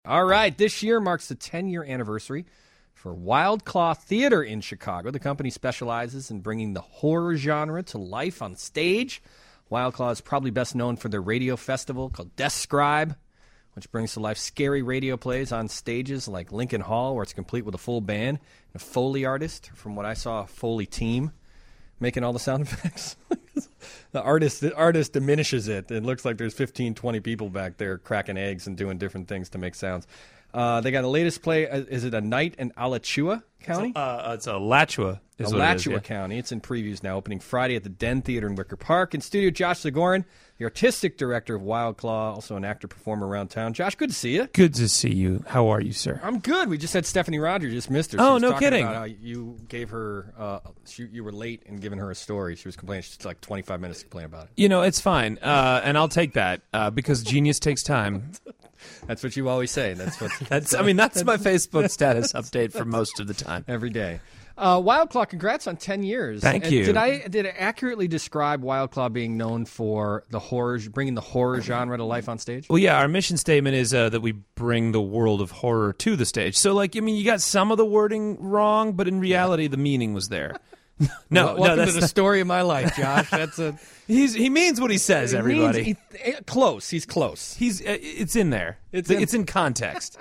All right, this year marks the 10-year anniversary for Wild Claw Theater in Chicago. The company specializes in bringing the horror genre to life on stage. Wild Claw is probably best known for their radio festival called Death Scribe, which brings to life scary radio plays on stages like Lincoln Hall, where it's complete with a full band and a Foley artist. From what I saw, a Foley team making all the sound effects. The artist diminishes it. It looks like there's 15, 20 people back there cracking eggs and doing different things to make sounds. They got the latest play. Is it A Night in Alachua County? It's Alachua. Alachua County. It's in previews now, opening Friday at the Den Theater in Wicker Park. In studio, Josh Zagorin, the artistic director of Wild Claw, also an actor-performer around town. Josh, good to see you. Good to see you. How are you, sir? I'm good. We just had Stephanie Rogers, just missed her. Oh, no kidding. About how you gave her, you were late in giving her a story. She was complaining. She took like 25 minutes to complain about it. You know, it's fine, and I'll take that because genius takes time. That's what you always say. That's my Facebook status update for most of the time. Every day. Wild Claw, congrats on 10 years. Thank you. Did I accurately describe Wild Claw being known for bringing the horror genre to life on stage? Well, yeah, our mission statement is that we bring the world of horror to the stage. So, you got some of the wording wrong, but in reality, the meaning was there. Welcome to the story of my life, Josh. He means what he says. Everybody, close. He's close. It's in there. It's in context.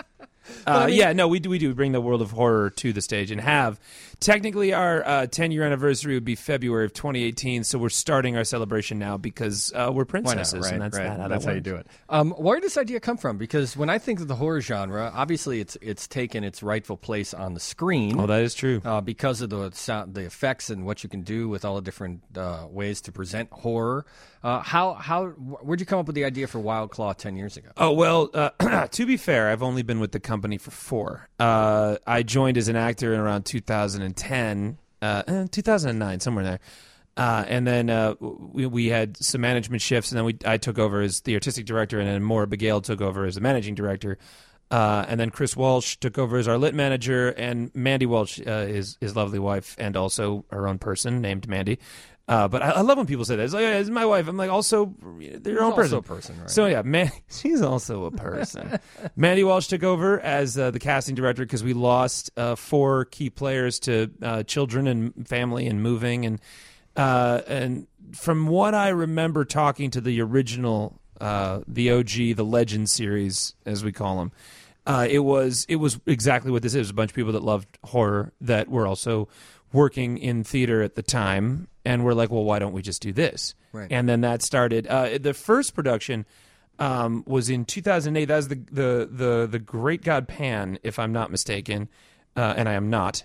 We do. We bring the world of horror to the stage and have. Technically, our 10-year anniversary would be February of 2018, so we're starting our celebration now because we're princesses, right, and that's how you do it. Where did this idea come from? Because when I think of the horror genre, obviously it's taken its rightful place on the screen. Oh, that is true. Because of the sound, the effects, and what you can do with all the different ways to present horror. Where'd you come up with the idea for Wild Claw 10 years ago? Oh, well, to be fair, I've only been with the company for 4. I joined as an actor in around 2010, 2009, somewhere there. And then we had some management shifts, and then I took over as the artistic director, and then Maura Begale took over as the managing director. And then Chris Walsh took over as our lit manager, and Mandy Walsh is his lovely wife and also her own person named Mandy. But I love when people say that. It's like, yeah, it's my wife. I'm like, also, they're your own person. Also a person, right? So, yeah, she's also a person. Mandy Walsh took over as the casting director because we lost 4 key players to children and family and moving. And from what I remember talking to the original, the OG, the Legend series, as we call them, it was exactly what this is. It was a bunch of people that loved horror that were also working in theater at the time, and we're like, well, why don't we just do this? Right. And then that started. The first production was in 2008. That was the Great God Pan, if I'm not mistaken, and I am not.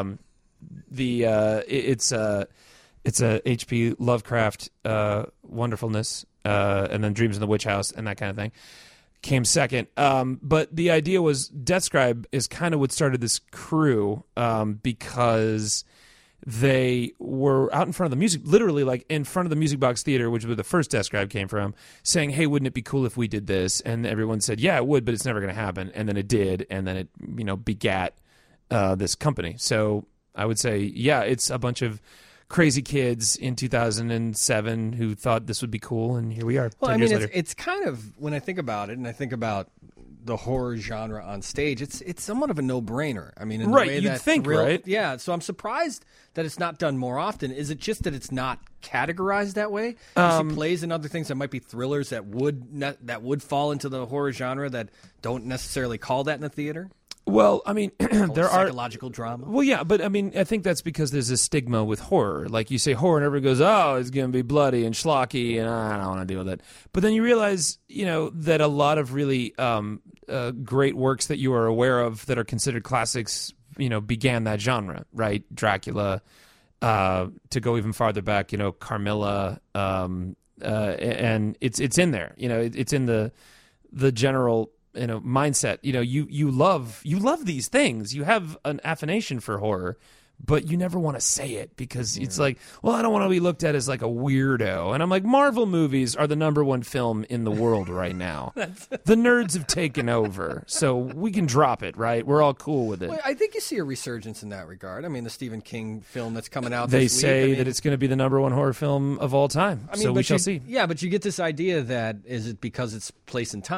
It's a H.P. Lovecraft wonderfulness, and then Dreams in the Witch House and that kind of thing came second. But the idea was Death Scribe is kind of what started this crew because they were out in front of the music, literally like in front of the Music Box Theater, which was where the first Death Scribe came from, saying, hey, wouldn't it be cool if we did this? And everyone said, yeah, it would, but it's never going to happen. And then it did, and then it begat this company. So I would say, yeah, it's a bunch of crazy kids in 2007 who thought this would be cool, and here we are. Well, 10 years later. It's kind of, when I think about it, and I think about the horror genre on stage, it's somewhat of a no-brainer. I mean, in the way you'd that think, right? Yeah, so I'm surprised that it's not done more often. Is it just that it's not categorized that way? You see plays and other things that might be thrillers that would fall into the horror genre that don't necessarily call that in the theater? Well, I mean, there are psychological drama. Well, yeah, but I mean, I think that's because there's a stigma with horror. Like you say horror, and everybody goes, "Oh, it's going to be bloody and schlocky," and I don't want to deal with it. But then you realize, that a lot of really great works that you are aware of that are considered classics, began that genre, right? Dracula, to go even farther back, Carmilla, and it's in there. It's in the general mindset. You love these things. You have an affiliation for horror, but you never want to say it because it's like, well, I don't want to be looked at as like a weirdo. And I'm like, Marvel movies are the #1 film in the world right now. The nerds have taken over, so we can drop it, right? We're all cool with it. Well, I think you see a resurgence in that regard. I mean, the Stephen King film that's coming out They this week, say that it's going to be the #1 horror film of all time, so we shall see. Yeah, but you get this idea that, is it because it's place and time?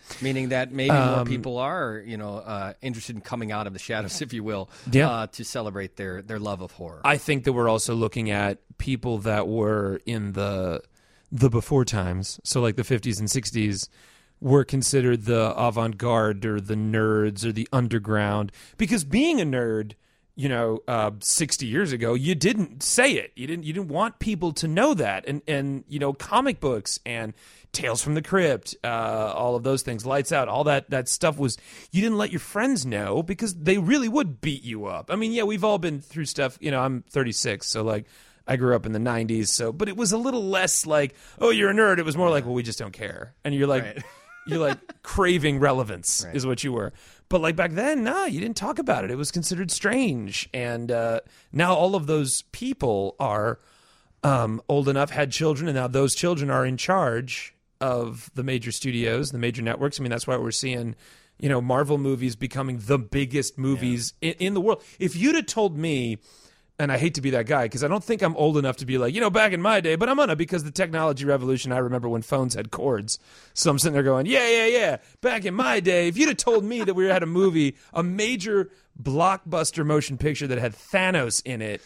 Meaning that maybe more people are, interested in coming out of the shadows, if you will, to celebrate their love of horror. I think that we're also looking at people that were in the before times, so like the 50s and 60s, were considered the avant-garde or the nerds or the underground. Because being a nerd, 60 years ago, you didn't say it. You didn't want people to know that. And comic books and Tales from the Crypt, all of those things, Lights Out, all that stuff was, you didn't let your friends know because they really would beat you up. I mean, yeah, we've all been through stuff. I'm 36, so like I grew up in the 90s, but it was a little less like, oh, you're a nerd. It was more like, well, we just don't care. And you're like, Right. you're like craving relevance Right. is what you were. But like back then, no, you didn't talk about it. It was considered strange. And now all of those people are old enough, had children, and now those children are in charge of the major studios, the major networks. I mean, that's why we're seeing, Marvel movies becoming the biggest movies in the world. If you'd have told me, and I hate to be that guy because I don't think I'm old enough to be like, back in my day, but I'm gonna, because the technology revolution, I remember when phones had cords. So I'm sitting there going, yeah. Back in my day, if you'd have told me that we had a major blockbuster motion picture that had Thanos in it,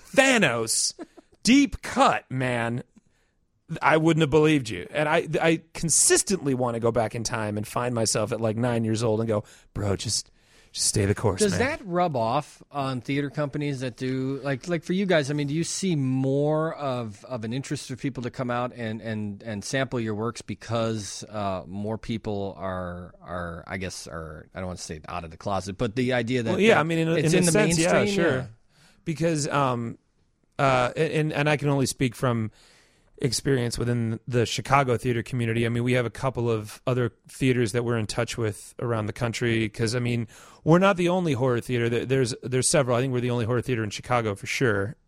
deep cut, man, I wouldn't have believed you. And I consistently want to go back in time and find myself at like 9 years old and go, bro, just stay the course, Does man. that rub off on theater companies that do like for you guys? I mean, do you see more of an interest for people to come out and sample your works because more people are I guess I don't want to say out of the closet, but the idea that I mean, it's in in a the sense, mainstream, yeah, sure. Because and I can only speak from experience within the Chicago theater community. I mean, we have a couple of other theaters that we're in touch with around the country because, I mean, we're not the only horror theater. There's several. I think we're the only horror theater in Chicago for sure.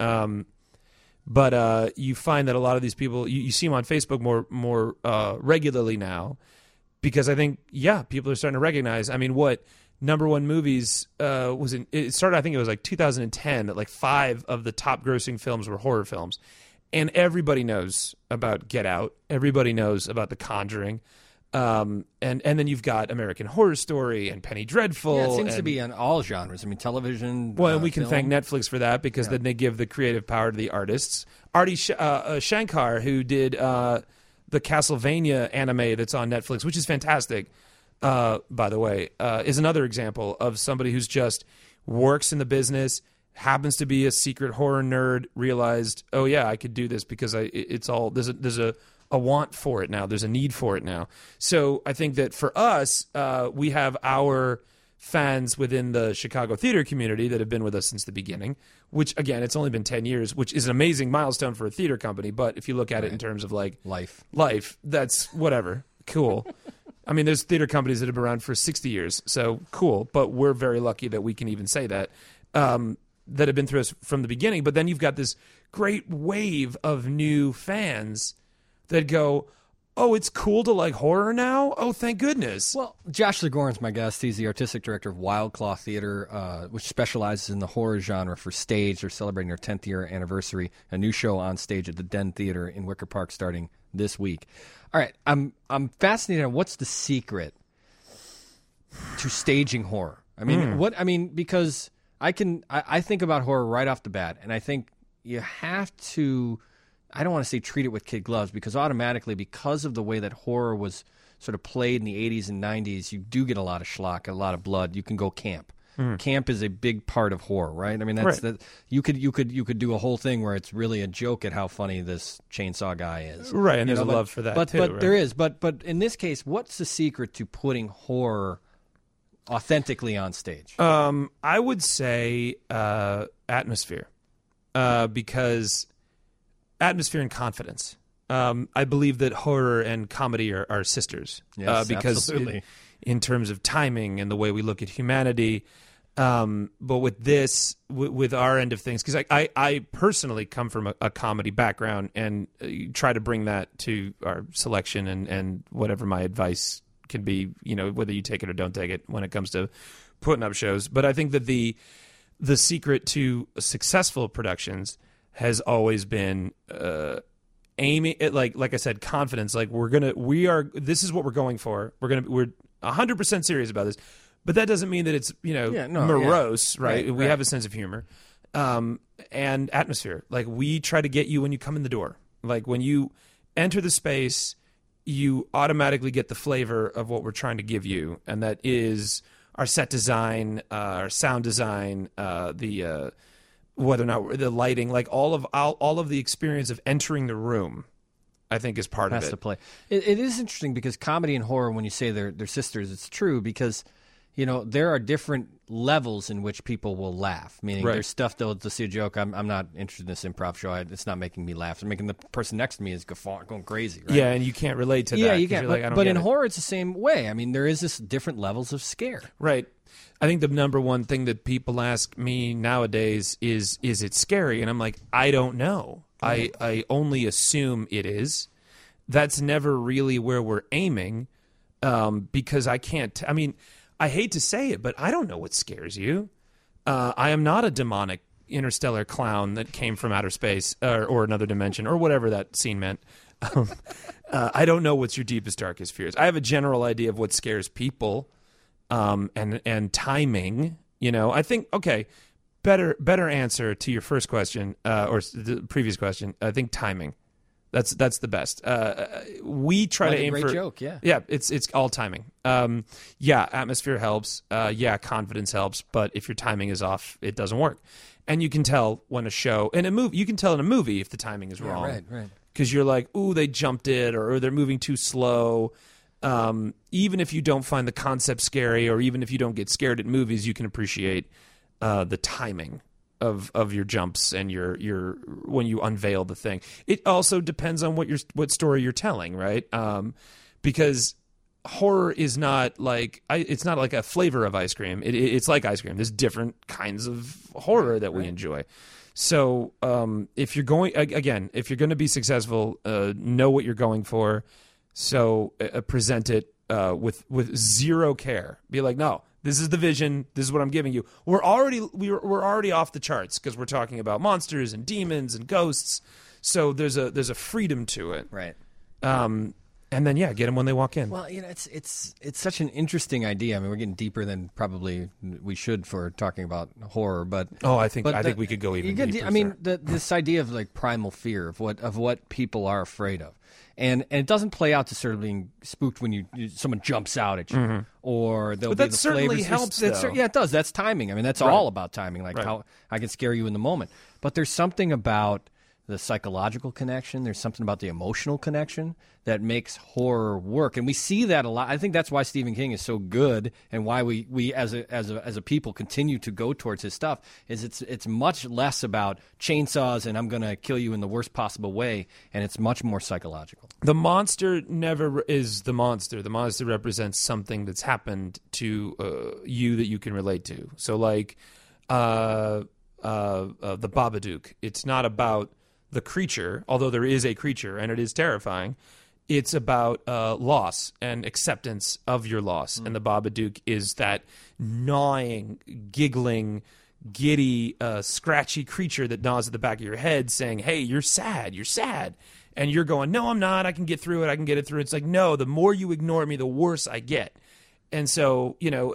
But you find that a lot of these people, you see them on Facebook more regularly now because I think, people are starting to recognize, I mean, what number one movies it started, I think it was like 2010, that like 5 of the top grossing films were horror films. And everybody knows about Get Out. Everybody knows about The Conjuring. And then you've got American Horror Story and Penny Dreadful. Yeah, it seems to be on all genres. I mean, television. Well, and we can film. thank Netflix for that because then they give the creative power to the artists. Artie Shankar, who did the Castlevania anime that's on Netflix, which is fantastic, by the way, is another example of somebody who's just works in the business, happens to be a secret horror nerd, realized, oh yeah, I could do this because it's all there's a want for it now. There's a need for it now. So I think that for us, we have our fans within the Chicago theater community that have been with us since the beginning, which again, it's only been 10 years, which is an amazing milestone for a theater company. But if you look at it in terms of like life, that's whatever. Cool. I mean, there's theater companies that have been around for 60 years. So cool. But we're very lucky that we can even say that. That have been through us from the beginning. But then you've got this great wave of new fans that go, oh, it's cool to like horror now? Oh, thank goodness. Well, Josh Zagorn's my guest. He's the artistic director of Wild Claw Theater, which specializes in the horror genre for stage. They're celebrating their 10th year anniversary. A new show on stage at the Den Theater in Wicker Park starting this week. All right, I'm fascinated on what's the secret to staging horror. I mean, because I think about horror right off the bat, and I think you have to, I don't want to say treat it with kid gloves, because automatically, because of the way that horror was sort of played in the 80s and 90s, you do get a lot of schlock, a lot of blood. You can go camp. Camp is a big part of horror, right? I mean, that's Right. you could do a whole thing where it's really a joke at how funny this chainsaw guy is. Right, and You there's know, a love for that but too. But right? there is. But in this case, what's the secret to putting horror authentically on stage? I would say atmosphere, because atmosphere and confidence. I believe that horror and comedy are sisters. Yes, because absolutely. in terms of timing and the way we look at humanity. But with this, with our end of things, because I personally come from a comedy background and try to bring that to our selection and whatever my advice can be, whether you take it or don't take it when it comes to putting up shows. But I think that the secret to successful productions has always been aiming at, like I said, confidence. Like this is what we're going for. 100% serious about this. But that doesn't mean that it's, morose, right? We have a sense of humor. And atmosphere. Like, we try to get you when you come in the door. Like, when you enter the space, you automatically get the flavor of what we're trying to give you, and that is our set design, our sound design, the whether or not the lighting, like all of the experience of entering the room, I think is part of it. Has to play. It is interesting because comedy and horror, when you say they're sisters, it's true because there are different levels in which people will laugh. Meaning, there's stuff they'll see a joke. I'm not interested in this improv show. It's not making me laugh. It's making the person next to me is going crazy. Right? Yeah, and you can't relate to that. Yeah, you can't. Like, but in horror, it's the same way. I mean, there is this different levels of scare. Right. I think the number one thing that people ask me nowadays is it scary? And I'm like, I don't know. I only assume it is. That's never really where we're aiming, because I can't. I mean, I hate to say it, but I don't know what scares you. I am not a demonic interstellar clown that came from outer space or another dimension or whatever that scene meant. I don't know what's your deepest, darkest fears. I have a general idea of what scares people, and timing. I think better answer to your first question or the previous question. I think timing. That's the best. We try to aim for great joke. Yeah. Yeah. It's all timing. Atmosphere helps. Confidence helps. But if your timing is off, it doesn't work. And you can tell when a show in a movie. You can tell in a movie if the timing is wrong. Right. Because you're like, ooh, they jumped it, or they're moving too slow. Even if you don't find the concept scary, or even if you don't get scared at movies, you can appreciate the timing of your jumps and your when you unveil the thing. It also depends on what story you're telling, right? Because horror is not like it's not like a flavor of ice cream. It's like ice cream. There's different kinds of horror that we enjoy. So if you're going to be successful, know what you're going for. So present it with zero care. Be like, no, this is the vision. This is what I'm giving you. We're already off the charts because we're talking about monsters and demons and ghosts. So there's a freedom to it, right? And then get them when they walk in. Well, it's such an interesting idea. I mean, we're getting deeper than probably we should for talking about horror, but I think we could go even deeper. I mean, this idea of like primal fear of what people are afraid of. And it doesn't play out to sort of being spooked when someone jumps out at you, or there'll be the certainly flavors. Helps. Yeah, it does. That's timing. I mean, that's all about timing. Like how I can scare you in the moment. But there's something about the psychological connection. There's something about the emotional connection that makes horror work, and we see that a lot. I think that's why Stephen King is so good, and why we as a people continue to go towards his stuff. Is it's much less about chainsaws and I'm going to kill you in the worst possible way, and it's much more psychological. The monster never is the monster. The monster represents something that's happened to you that you can relate to. So, like the Babadook, it's not about the creature, although there is a creature and it is terrifying. It's about loss and acceptance of your loss. And the Babadook is that gnawing, giggling, giddy, scratchy creature that gnaws at the back of your head saying, hey, you're sad. And you're going, no, I'm not. I can get through it. I can get it through. It's like, no, the more you ignore me, the worse I get. And so,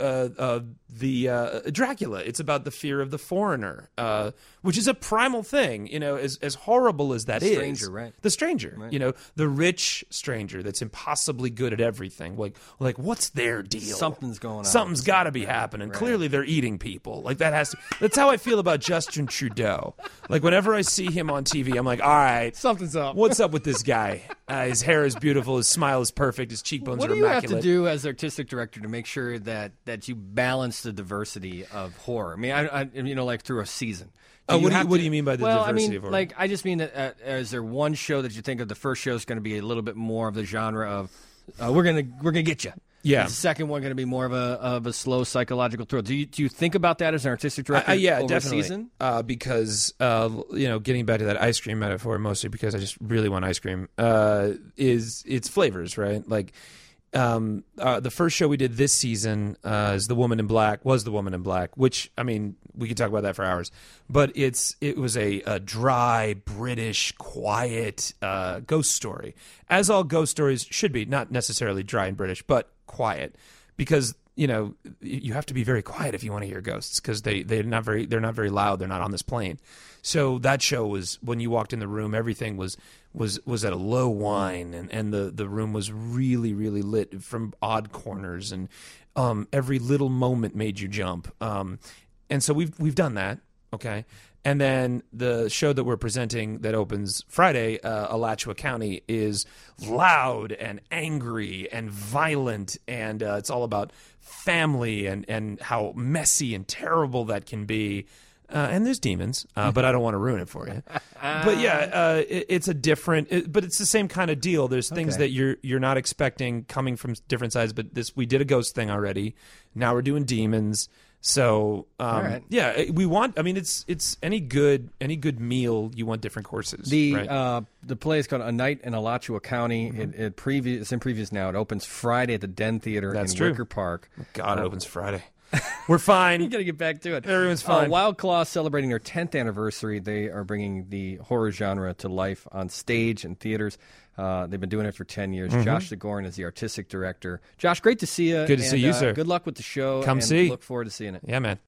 the Dracula, it's about the fear of the foreigner, which is a primal thing, as horrible as that is. The stranger, right? The stranger, right. The rich stranger that's impossibly good at everything. Like what's their deal? Something's going on. Something's got to be happening. Right. Clearly they're eating people. Like that has to. That's how I feel about Justin Trudeau. Like whenever I see him on TV, I'm like, all right, something's up. What's up with this guy? His hair is beautiful. His smile is perfect. His cheekbones are immaculate. What do you have to do as artistic director to make sure that you balance the diversity of horror? I mean, I like through a season. What do you mean by the diversity of horror? Like, I just mean that is there one show that you think of the first show is going to be a little bit more of the genre of we're gonna get you. Yeah. The second one going to be more of a slow psychological thrill. Do you think about that as an artistic director? Yeah, over definitely. A season? Because getting back to that ice cream metaphor, mostly because I just really want ice cream. It's flavors, right? Like. The first show we did this season was The Woman in Black, which, I mean, we could talk about that for hours. But it was a dry, British, quiet ghost story. As all ghost stories should be, not necessarily dry and British, but quiet. because you have to be very quiet if you want to hear ghosts because they're not very loud. They're not on this plane. So that show was, when you walked in the room, everything was at a low whine, and the room was really, really lit from odd corners, and every little moment made you jump. And so we've done that, okay. And then the show that we're presenting that opens Friday, Alachua County, is loud and angry and violent, and it's all about family and how messy and terrible that can be. And there's demons, but I don't want to ruin it for you. But yeah, it's a different, but it's the same kind of deal. There's things that you're not expecting coming from different sides. But we did a ghost thing already. Now we're doing demons. So yeah, we want. I mean, it's any good meal. You want different courses. The play is called A Night in Alachua County. It's in previews now. It opens Friday at the Den Theater in Wicker Park. God, it opens Friday. We're fine. You got to get back to it. Everyone's fine. Wild Claw celebrating their 10th anniversary. They are bringing the horror genre to life on stage and theaters. They've been doing it for 10 years. Josh Zagorn is the artistic director. Josh, great to see you. Good to see you, sir. Good luck with the show. Come see. Look forward to seeing it. Yeah, man.